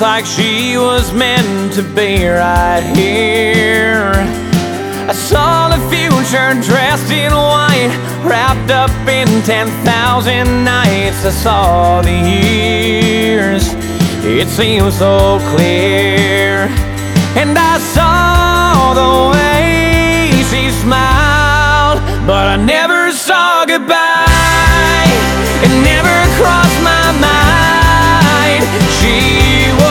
Looks like she was meant to be right here. I saw the future dressed in white, wrapped up in 10,000 nights. I saw the years, it seemed so clear. And I saw the way she smiled, but I never saw goodbye.